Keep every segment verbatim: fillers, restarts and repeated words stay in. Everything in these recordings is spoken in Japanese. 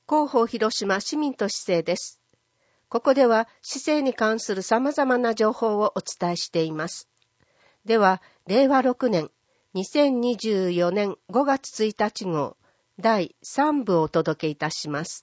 広報広島市民と市政です。ここでは市政に関する様々な情報をお伝えしています。では、れいわろくねんにせんにじゅうよねんごがつついたち号だいさんぶをお届けいたします。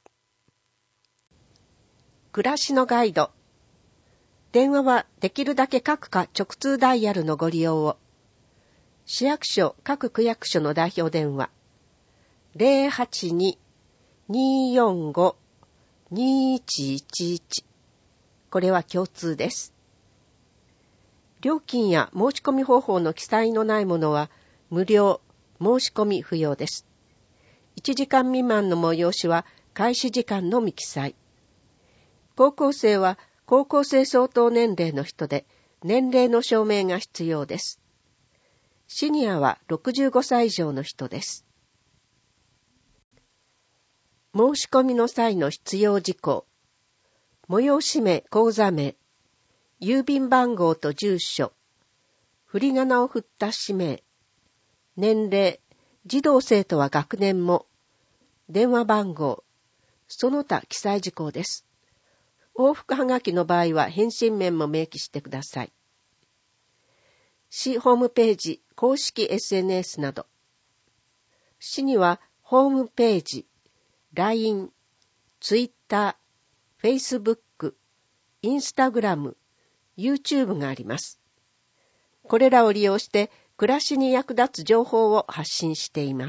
暮らしのガイド。電話はできるだけ各課直通ダイヤルのご利用を。市役所各区役所の代表電話ゼロはちに にーよんご にーいちいちいち、これは共通です。料金や申し込み方法の記載のないものは無料、申し込み不要です。いちじかん未満の催しは開始時間のみ記載。高校生は高校生相当年齢の人で年齢の証明が必要です。シニアはろくじゅうごさい以上の人です。申し込みの際の必要事項。催し名、口座名、郵便番号と住所、振り仮名を振った氏名、年齢、児童生徒は学年も、電話番号、その他記載事項です。往復はがきの場合は返信面も明記してください。市ホームページ、公式 エスエヌエス など。市にはホームページ、ライン、ツイッター、フェイスブック、インスタグラム、YouTube があります。これらを利用して暮らしに役立つ情報を発信しています。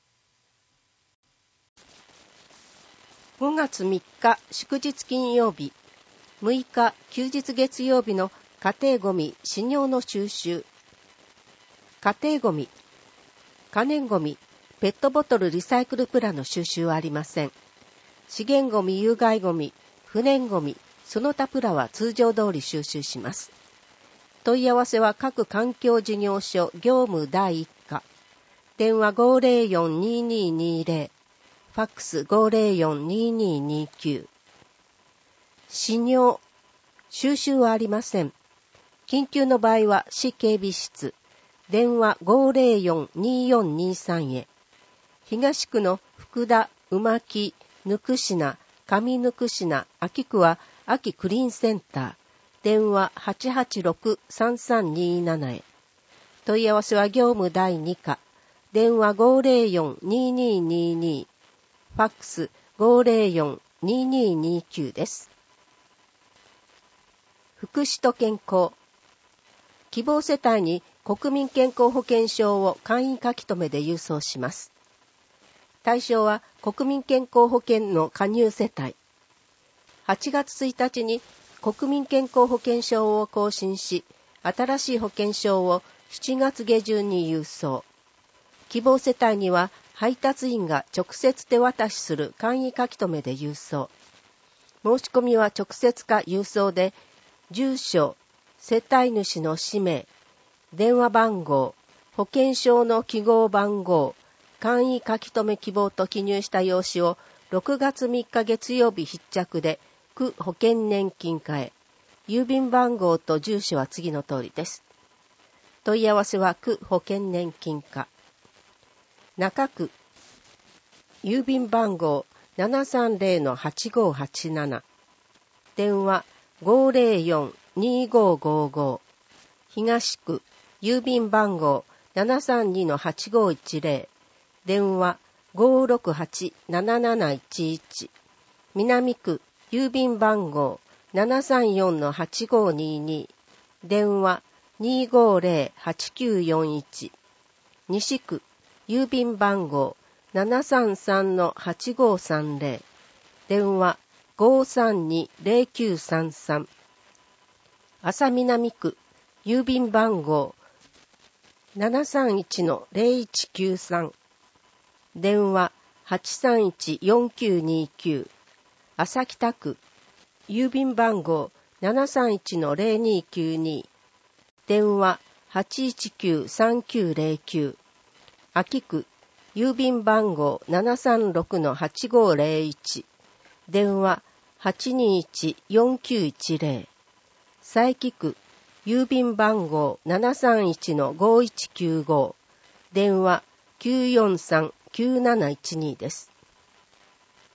ごがつみっか祝日金曜日、むいか休日月曜日の家庭ごみ、飼料の収集。家庭ごみ、可燃ごみ、ペットボトルリサイクルプラの収集はありません。資源ごみ、有害ごみ、不燃ごみ、その他プラは通常通り収集します。問い合わせは各環境事業所業務だいいっか、電話 ごーぜろよん にーにーにーぜろ、ファックス ごーぜろよん にーにーにーきゅう。飼料、収集はありません。緊急の場合は市警備室、電話 ごーぜろよん にーよんにーさん へ。東区の福田、馬木、ぬくしな、上ぬくしな、秋区は秋クリーンセンター、電話 はちはちろく さんさんにーなな へ。問い合わせは業務だいにか、電話 ごーぜろよん にーにーにーにー、ファックス ごーぜろよん にーにーにーきゅう です。福祉と健康。希望世帯に国民健康保険証を簡易書き留めで郵送します。対象は国民健康保険の加入世帯。はちがつついたちに国民健康保険証を更新し、新しい保険証をしちがつげじゅんに郵送。希望世帯には配達員が直接手渡しする簡易書き留めで郵送。申し込みは直接か郵送で、住所、世帯主の氏名、電話番号、保険証の記号番号、簡易書き留め希望と記入した用紙をろくがつみっか月曜日必着で区保険年金課へ。郵便番号と住所は次の通りです。問い合わせは区保険年金課。中区、郵便番号 ななさんぜろのはちごはちなな。電話 ごーぜろよん にーごーごーごー。東区、郵便番号 ななさんにのはちごいちぜろ。電話 ごーろくはち なななないちいち。南区、郵便番号 ななさんよんのはちごにーにー。電話 にーごーぜろ はちきゅうよんいち。西区、郵便番号 ななさんさんのはちごさんぜろ。電話 ごーさんに ぜろきゅうさんさん。安佐南区、郵便番号 ななさんいちのぜろいちきゅうさん。電話 はちさんいち よんきゅうにきゅう。朝北区、郵便番号 ななさんいちのぜろにきゅうに。電話 はちいちきゅう さんきゅうぜろきゅう。秋区、郵便番号 ななさんろくのはちごぜろいち。電話 はちにいち よんきゅういちぜろ。佐伯区、郵便番号 ななさんいちのごいちきゅうご。電話 きゅうよんさん きゅうなないちに です。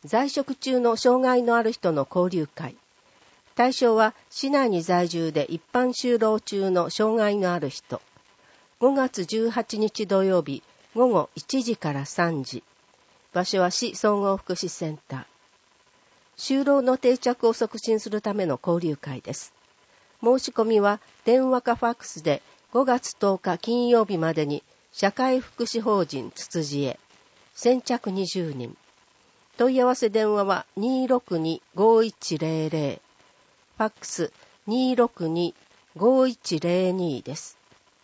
在職中の障害のある人の交流会。対象は市内に在住で一般就労中の障害のある人。ごがつじゅうはちにち土曜日ごごいちじからさんじ。場所は市総合福祉センター。就労の定着を促進するための交流会です。申し込みは電話かファックスでごがつとおか金曜日までに社会福祉法人つつじへ。先着にじゅうにん。問い合わせ電話は にーろくにーごーいちゼロゼロ。ファックス にーろくにーごーいちゼロに です。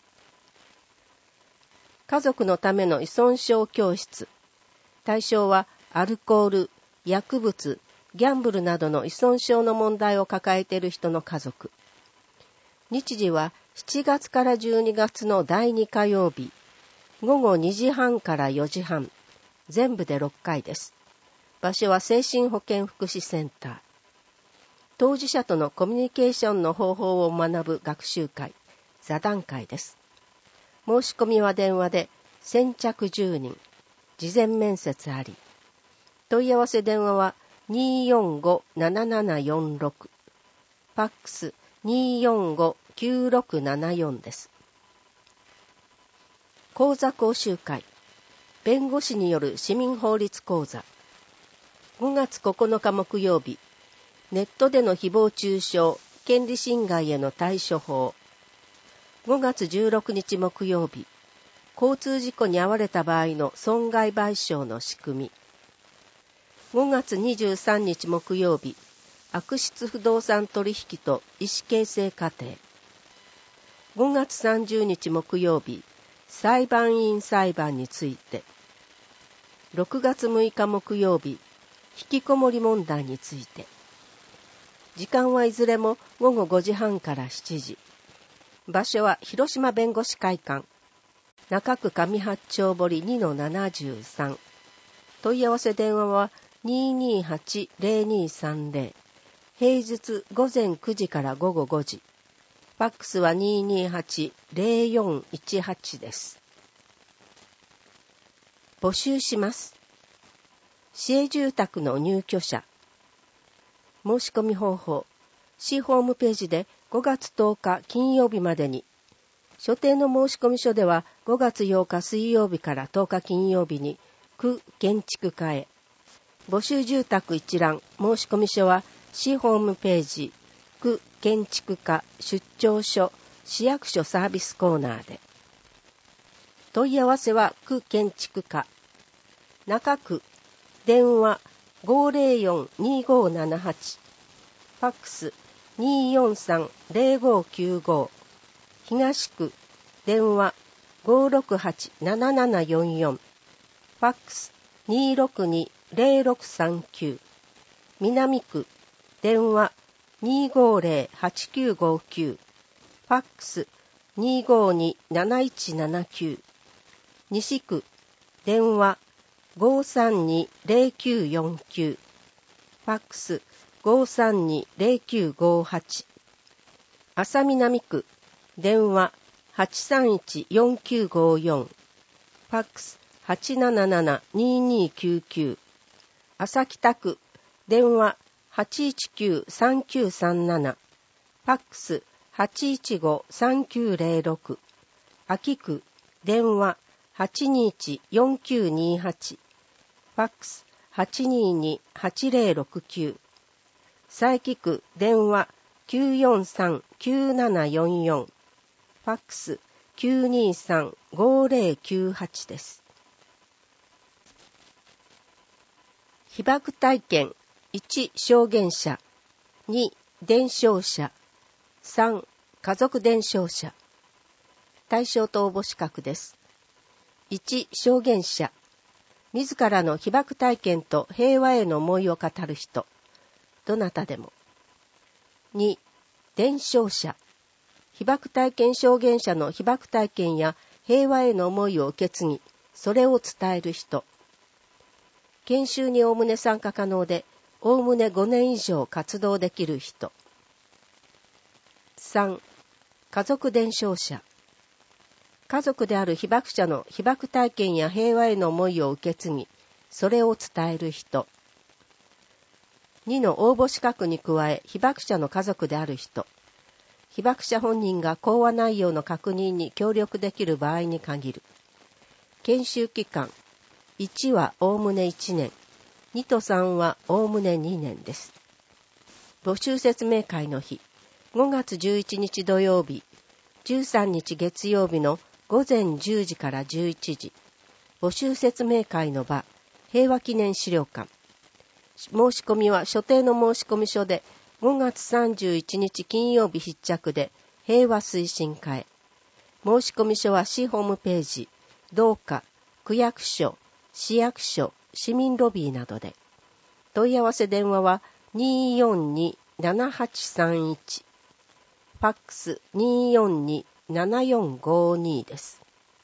家族のための依存症教室。対象はアルコール、薬物、ギャンブルなどの依存症の問題を抱えている人の家族。日時はしちがつからじゅうにがつのだいにかようび、ごごにじはんからよじはん、全部でろっかいです。場所は精神保健福祉センター。当事者とのコミュニケーションの方法を学ぶ学習会、座談会です。申し込みは電話で先着じゅうにん、事前面接あり。問い合わせ電話は にーよんごーななななよんろく、ファックス にーよんごーきゅうろくななよん です。講座講習会、弁護士による市民法律講座。ごがつここのか木曜日、ネットでの誹謗中傷、権利侵害への対処法。ごがつじゅうろくにち木曜日、交通事故に遭われた場合の損害賠償の仕組み。ごがつにじゅうさんにち木曜日、悪質不動産取引と意思形成過程。ごがつさんじゅうにち木曜日、裁判員裁判について。ろくがつむいか木曜日、引きこもり問題について。時間はいずれもごごごじはんからしちじ。場所は広島弁護士会館、中区上八丁堀 にのななじゅうさん。問い合わせ電話は にーにーはちゼロにーさんゼロ。平日ごぜんくじからごごごじ。ファックスは にーにーはちゼロよんいちはち です。募集します。市営住宅の入居者。申し込み方法。市ホームページでごがつとおか金曜日までに。所定の申込書ではごがつようか水曜日からとおか金曜日に区建築課へ。募集住宅一覧申込書は市ホームページ区建築課出張所市役所サービスコーナーで。問い合わせは区建築課中区電話 ごゼロよんにーごーななはち、ファックス にーよんさんゼロごーきゅうご、東区電話 ごーろくはちななななよんよん、ファックス にーろくにゼロろくさんきゅう、南区電話 にーごーぜろはちきゅうごきゅう、ファックス にーごーになないちななきゅう、西区電話 ごーさんにゼロきゅうよんきゅう、ファックス ごーさんにゼロきゅうごはち、安佐南区電話 はちさんいちよんきゅうごよん、ファックス はちななななにーにーきゅうきゅう、朝北区電話 はちいちきゅうさんきゅうさんなな、ファックス はちいちごさんきゅうゼロろく、秋区電話 はちにいちよんきゅうにはち、ファックス はちにーにはちゼロろくきゅう、佐伯区電話 きゅうよんさんきゅうななよんよん、ファックス きゅうにーさんごゼロきゅうはちです。被爆体験いち証言者、に伝承者、さん家族伝承者。対象と応募資格です。いち証言者、自らの被爆体験と平和への思いを語る人、どなたでも。に伝承者、被爆体験証言者の被爆体験や平和への思いを受け継ぎ、それを伝える人。研修におおむね参加可能で、おおむねごねん以上活動できる人。さん家族伝承者、家族である被爆者の被爆体験や平和への思いを受け継ぎ、それを伝える人。 にの応募資格に加え、被爆者の家族である人、被爆者本人が講話内容の確認に協力できる場合に限る。研修期間、いちはおおむねいちねん、にとさんはおおむねにねんです。募集説明会の日、ごがつじゅういちにち土曜日、じゅうさんにち月曜日のごぜんじゅうじからじゅういちじ。募集説明会の場、平和記念資料館。申し込みは所定の申込書でごがつさんじゅういちにち金曜日必着で平和推進課へ。申込書は市ホームページ、同課、区役所、市役所、市民ロビーなどで。問い合わせ電話は にーよんにーななはちさんいち、ファックス にーよんにーななよんごに です。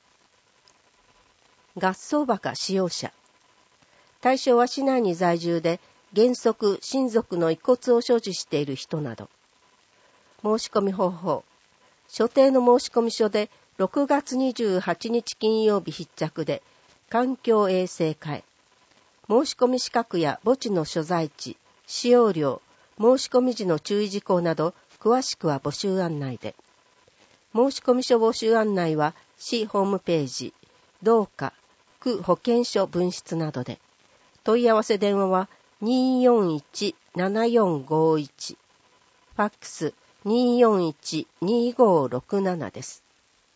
合葬墓使用者。対象は市内に在住で原則親族の遺骨を所持している人など。申し込み方法。所定の申込書でろくがつにじゅうはちにち金曜日必着で環境衛生課へ。申し込み資格や墓地の所在地、使用料、申し込み時の注意事項など詳しくは募集案内で。申込書募集案内は市ホームページ、同課、区保健所分室などで。問い合わせ電話は にーよんいちーななよんごいち、ファックス にーよんいちーにーごーろくなな です。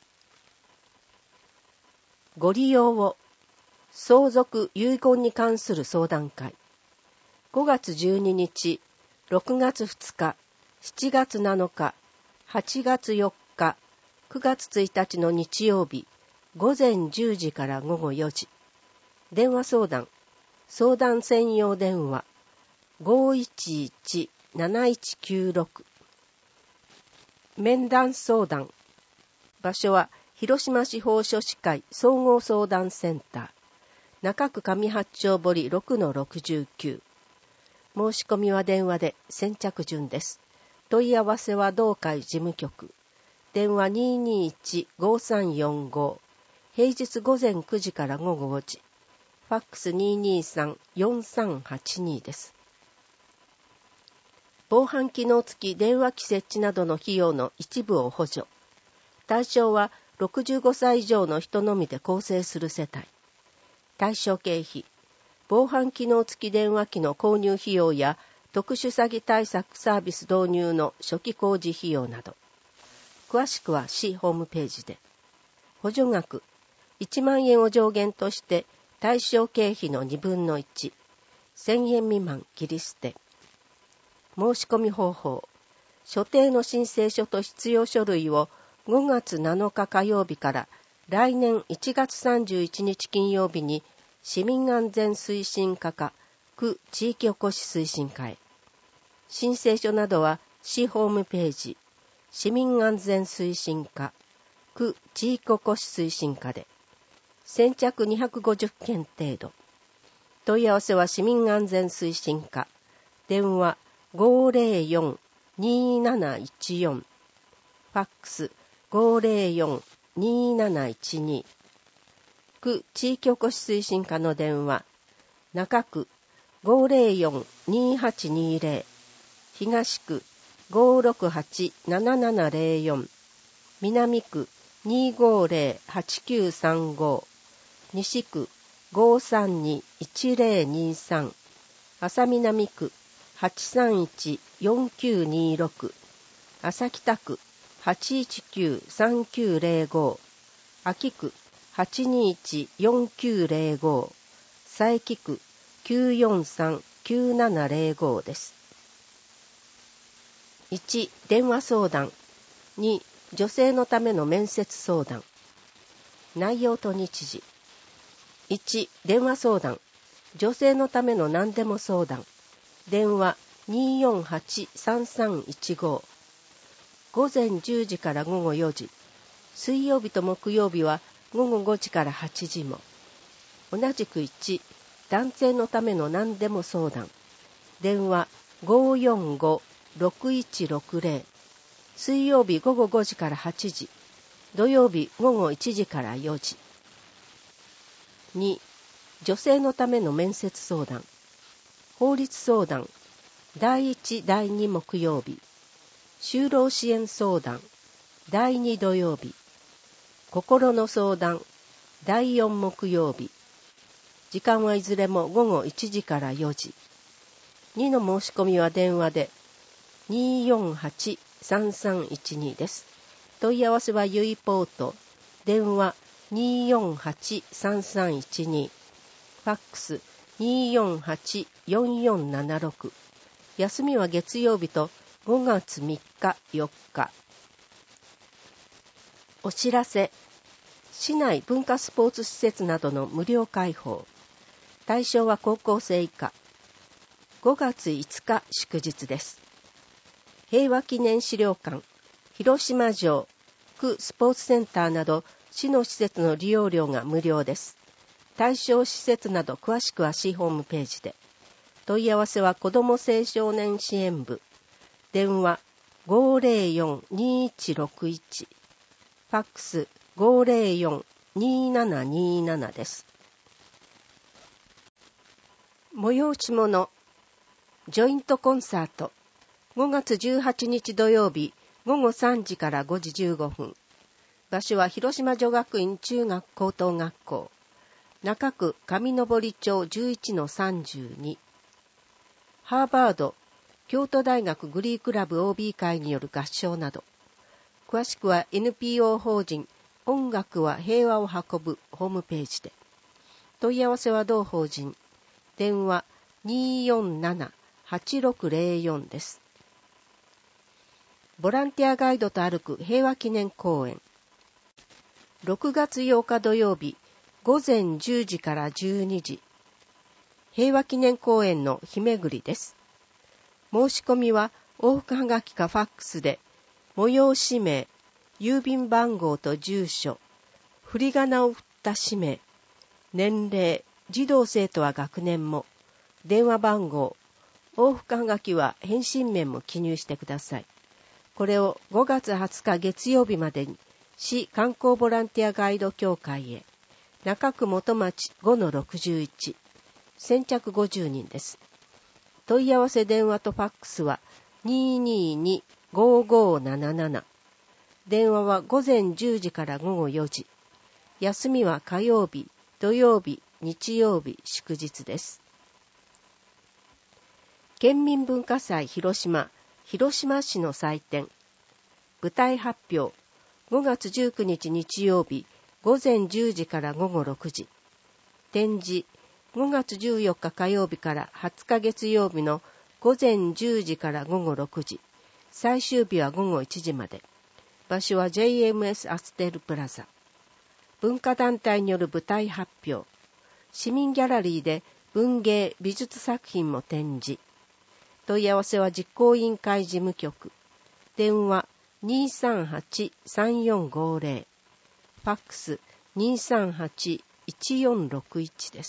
ご利用を。相続遺言に関する相談会。ごがつじゅうににち、ろくがつふつか、しちがつなのか、はちがつよっか、くがつついたちの日曜日、ごぜんじゅうじからごごよじ。電話相談。相談専用電話 ごいちいちーなないちきゅうろく。面談相談。場所は広島市法書士会総合相談センター。中区上八丁堀 ろくのろくじゅうきゅう。申し込みは電話で先着順です。問い合わせは同会事務局。電話 にーにーいちーごさんよんご。平日午前くじから午後ごじ。ファックス にーにーさんよんさんはちに です。防犯機能付き電話機設置などの費用の一部を補助。対象はろくじゅうごさい以上の人のみで構成する世帯。対象経費。防犯機能付き電話機の購入費用や特殊詐欺対策サービス導入の初期工事費用など。詳しくは市ホームページで。補助額。いちまんえんを上限として対象経費のにぶんのいち、せんえん未満切り捨て。申し込み方法。所定の申請書と必要書類をごがつなのか火曜日から来年いちがつさんじゅういちにち金曜日に市民安全推進課か区地域おこし推進課へ。申請書などは市ホームページ、市民安全推進課、区地域おこし推進課で。先着にひゃくごじゅっけん程度。問い合わせは市民安全推進課。電話 ごーぜろよんーにーなないちよん。ファックス ごーぜろよんーにーなないちに。区地域おこし推進課の電話。中区 ごーぜろよんーにーはちにーぜろ。東区 ごーろくはちななななぜろよん。南区 にーごーぜろはちきゅうさんご。西区 ごーさんにいちぜろにさん。朝南区 はちさんいちよんきゅうにろく。朝北区 はちいちきゅうさんきゅうぜろご。秋区 はちにいちよんきゅうぜろご。佐伯区 きゅうよんさんきゅうななぜろご です。いち. 電話相談。に. 女性のための面接相談。内容と日時。いち. 電話相談。女性のための何でも相談。電話 にーよんはちさんさんいちご。午前じゅうじから午後よじ。水曜日と木曜日は午後ごじからはちじも。同じくいち。男性のための何でも相談。電話 ごーよんごろくいちろくぜろ。水曜日午後ごじからはちじ。土曜日午後いちじからよじ。に. 女性のための面接相談。法律相談。 だいいち、だいに木曜日、就労支援相談、だいに土曜日、心の相談、だいよん木曜日、時間はいずれもごごいちじからよじ。にの申し込みは電話で にーよんはち さんさんいちに です。問い合わせはゆいポート、電話 にーよんはち さんさんいちに、ファックス にーよんはち よんよんななろく、休みは月曜日とごがつみっか、よっか。お知らせ。市内文化スポーツ施設などの無料開放。対象は高校生以下。ごがついつか祝日です。平和記念資料館、広島城、区スポーツセンターなど市の施設の利用料が無料です。対象施設など詳しくは市ホームページで。問い合わせは子ども青少年支援部。電話 ごーぜろよん にーいちろくいち。ファックス ごーぜろよん にーななにーなな です。催し物。ジョイントコンサート。ごがつじゅうはちにち土曜日、ごごさんじからごじじゅうごふん。場所は広島女学院中学高等学校。中区上登町 じゅういちのさんじゅうに。ハーバード、京都大学グリークラブ オービー 会による合唱など。詳しくは エヌピーオー 法人音楽は平和を運ぶホームページで。問い合わせは同法人。電話 にーよんなな はちろくぜろよん です。ボランティアガイドと歩く平和記念公園。ろくがつようか土曜日、ごぜんじゅうじからじゅうにじ。平和記念公園の日巡りです。申し込みは往復はがきかファックスで、催し名、郵便番号と住所、振り仮名を振った氏名、年齢、児童生徒は学年も、電話番号、往復はがきは返信面も記入してください。これをごがつはつか月曜日までに市観光ボランティアガイド協会へ、中区元町 ごのろくじゅういち、先着ごじゅうにんです。問い合わせ電話とファックスは にーにーに ごーごーなななな。電話はごぜんじゅうじからごごよじ。休みは火曜日、土曜日、日曜日、祝日です。県民文化祭広島、広島市の祭典。舞台発表。ごがつじゅうくにち日曜日、ごぜんじゅうじからごごろくじ。展示。ごがつじゅうよっか火曜日からはつか月曜日のごぜんじゅうじからごごろくじ。最終日はごごいちじまで。場所は ジェイエムエス アステルプラザ。文化団体による舞台発表。市民ギャラリーで文芸美術作品も展示。問い合わせは実行委員会事務局。電話 にーさんはち さんよんごぜろ。ファックス にーさんはち いちよんろくいち です。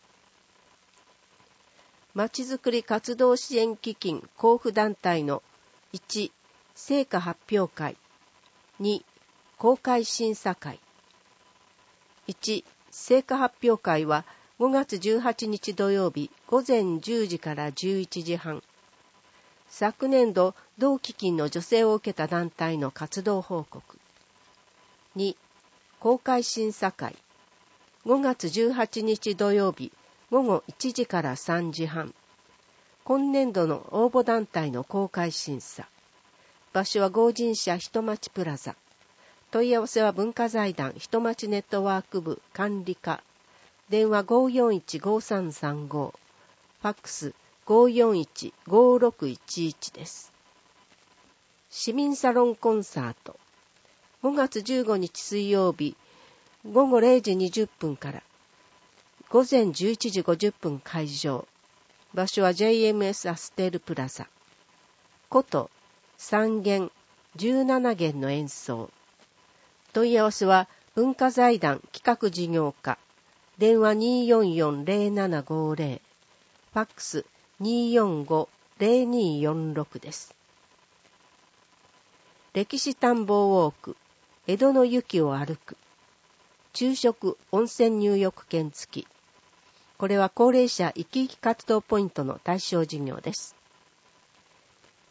まちづくり活動支援基金交付団体のいち、成果発表会。に、公開審査会。いち、成果発表会はごがつじゅうはちにち土曜日ごぜんじゅうじからじゅういちじはん。昨年度同基金の助成を受けた団体の活動報告。に、公開審査会。ごがつじゅうはちにち土曜日ごごいちじからさんじはん。今年度の応募団体の公開審査。場所は合人社人町プラザ。問い合わせは文化財団人町ネットワーク部管理課。電話 ごーよんいち ごーさんさんご。ファックス ごーよんいち ごーろくいちいち です。市民サロンコンサート。ごがつじゅうごにち水曜日ごごれいじにじゅっぷんからごぜんじゅういちじごじゅっぷん会場。場所は ジェイエムエス アステルプラザ。琴さんげんじゅうななげんの演奏。問い合わせは文化財団企画事業課。電話 にーよんよん ぜろななごぜろ。ファックス にーよんご ぜろにーよんろく です。歴史探訪ウォーク。江戸の雪を歩く。昼食温泉入浴券付き。これは高齢者生き生き活動ポイントの対象事業です。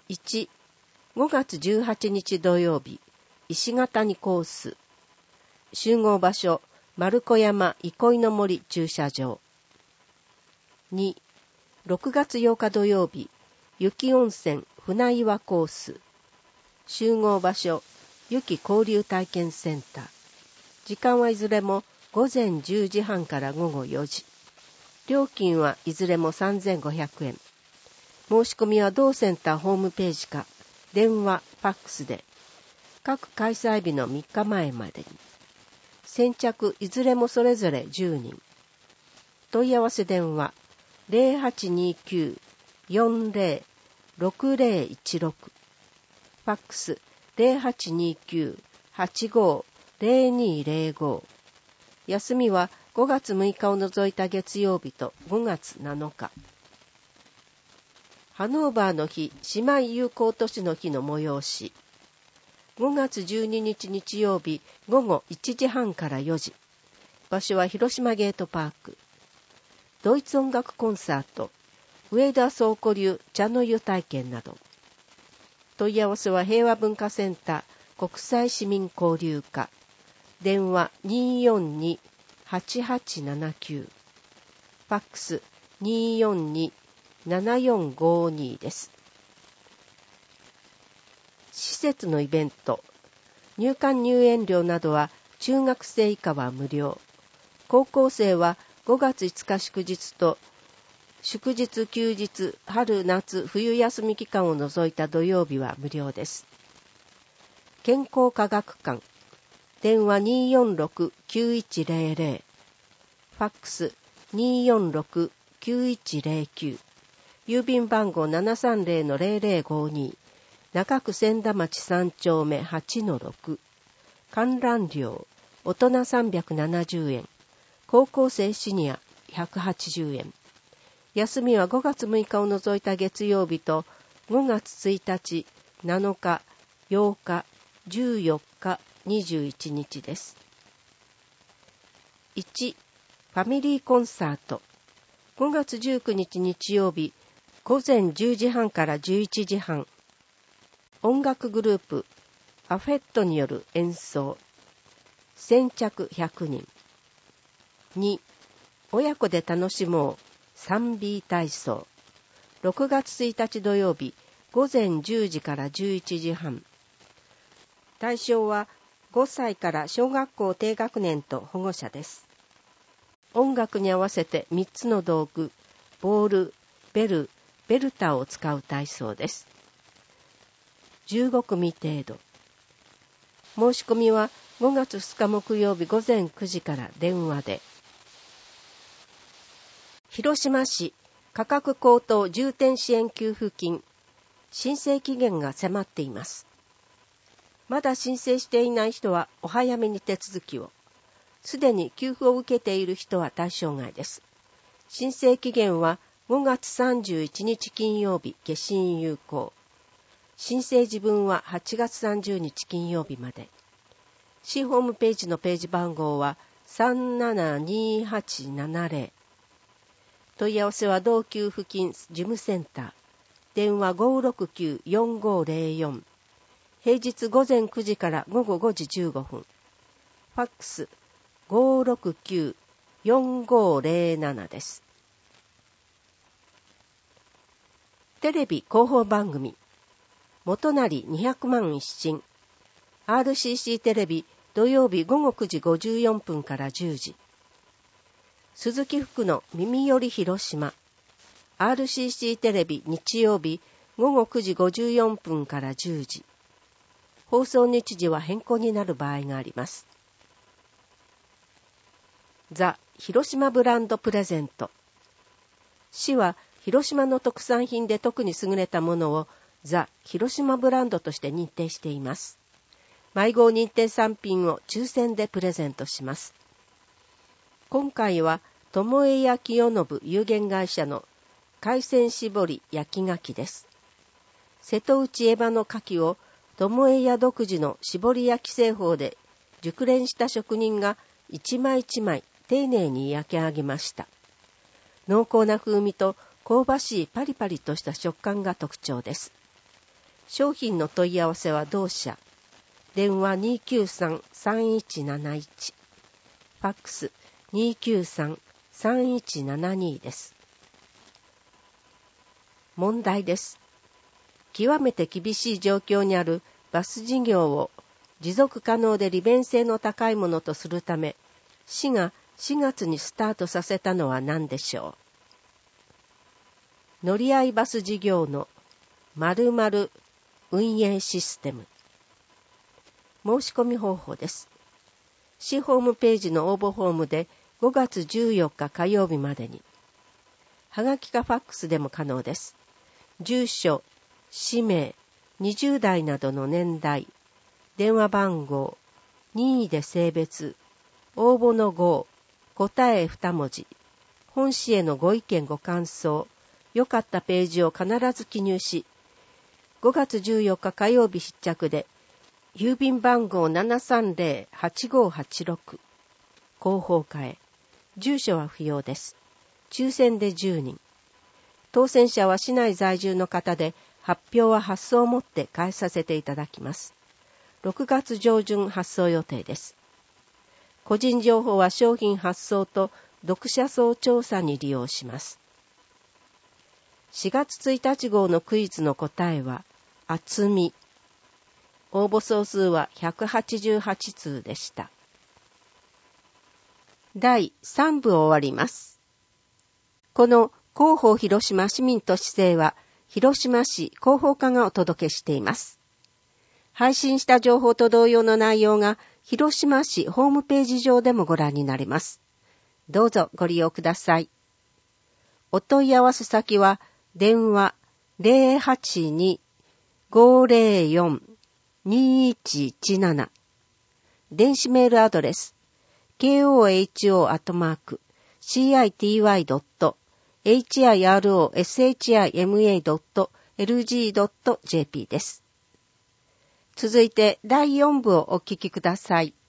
いち、ごがつじゅうはちにち土曜日、石ヶ谷コース。集合場所、丸子山憩いの森駐車場。に、ろくがつようか土曜日、雪温泉船岩コース。集合場所、雪交流体験センター。時間はいずれもごぜんじゅうじはんからごごよじ。料金はいずれもさんぜんごひゃくえん。申し込みは同センターホームページか、電話、ファックスで、各開催日のみっかまえまでに。先着いずれもそれぞれじゅうにん。問い合わせ電話、ゼロはちにきゅう よんゼロ ろくゼロいちろく。ファックス、ゼロはちにきゅう はちごゼロにゼロご。休みはごがつむいかを除いた月曜日とごがつなのか。ハノーバーの日、姉妹友好都市の日の催し。ごがつじゅうににち日曜日ごごいちじはんからよじ。場所は広島ゲートパーク。ドイツ音楽コンサート、上田倉庫流茶の湯体験など。問い合わせは平和文化センター国際市民交流課。電話 にーよんに はちはちななきゅう。ファックス にーよんに ななよんごに です。施設のイベント。入館入園料などは中学生以下は無料。高校生はごがついつか祝日と祝日休日春夏冬休み期間を除いた土曜日は無料です。健康科学館。電話 にーよんろく きゅういちゼロゼロ。ファックス にーよんろく きゅういちゼロきゅう。郵便番号 ななさんゼロのゼロゼロごに。中区千田町さんちょうめ はちのろく。観覧料、大人さんびゃくななじゅうえん。高校生シニアひゃくはちじゅうえん。休みはごがつむいかを除いた月曜日とごがつついたち、なのか、ようか、じゅうよっか、にじゅういちにちです。いち、ファミリーコンサート。ごがつじゅうくにち日曜日、ごぜんじゅうじはんからじゅういちじはん。音楽グループ、アフェットによる演奏。先着ひゃくにん。に、親子で楽しもう スリービー 体操。ろくがつついたち土曜日、ごぜんじゅうじからじゅういちじはん。対象はごさいから小学校低学年と保護者です。音楽に合わせてみっつの道具、ボール、ベル、ベルターを使う体操です。じゅうごくみ程度。申し込みはごがつふつか木曜日ごぜんくじから電話で。広島市価格高騰重点支援給付金申請期限が迫っています。まだ申請していない人はお早めに手続きを。すでに給付を受けている人は対象外です。申請期限はごがつさんじゅういちにち金曜日消印有効。申請時分ははちがつさんじゅうにち金曜日まで。市ホームページのページ番号はさんななにはちななゼロ。問い合わせは同給付金事務センター。電話 ごろくきゅう よんごゼロよん。平日ごぜんくじからごごごじじゅうごふん。ファックス ごろくきゅう よんごゼロなな です。テレビ広報番組。元成にひゃくまん一新 アールシーシー テレビ土曜日ごごくじごじゅうよんぷんからじゅうじ。鈴木福の耳より広島 アールシーシー テレビ日曜日ごごくじごじゅうよんぷんからじゅうじ。放送日時は変更になる場合があります。ザ・広島ブランドプレゼント。市は広島の特産品で特に優れたものをザ・広島ブランドとして認定しています。迷子認定産品を抽選でプレゼントします。今回は、友江屋清信有限会社の海鮮絞り焼き牡蠣です。瀬戸内エバの牡蠣を友江屋独自の絞り焼き製法で熟練した職人が一枚一枚丁寧に焼き上げました。濃厚な風味と香ばしいパリパリとした食感が特徴です。 商品の問い合わせは同社。電話 にーきゅうさん さんいちなないち。ファックス にーきゅうさん さんいちななに です。問題です。極めて厳しい状況にあるバス事業を持続可能で利便性の高いものとするため、市がしがつにスタートさせたのは何でしょう。乗り合いバス事業の〇〇運営システム。申し込み方法です。市ホームページの応募フォームでごがつじゅうよっか火曜日までに。はがきかファックスでも可能です。住所、氏名、にじゅうだいなどの年代、電話番号、任意で性別、応募の号、答えに文字、本市へのご意見ご感想、良かったページを必ず記入し、ごがつじゅうよっか火曜日必着で、郵便番号 ななさんぜろ はちごはちろく、広報課へ。住所は不要です。抽選でじゅうにん。当選者は市内在住の方で、発表は発送をもって返させていただきます。ろくがつ上旬発送予定です。個人情報は商品発送と読者層調査に利用します。しがつついたち号のクイズの答えは、厚み。応募総数はひゃくはちじゅうはちつうでした。だいさんぶ終わります。この広報広島市民と市政は、広島市広報課がお届けしています。配信した情報と同様の内容が広島市ホームページ上でもご覧になれます。どうぞご利用ください。お問い合わせ先は電話 ゼロはちに ごゼロよん にいちいちなな 電子メールアドレス ケーオーエイチオー アットマーク シーアイティーワイ ドット エイチアイアールオーエスエイチアイエムエー ドット エルジー ドット ジェーピー です。続いてだいよんぶをお聞きください。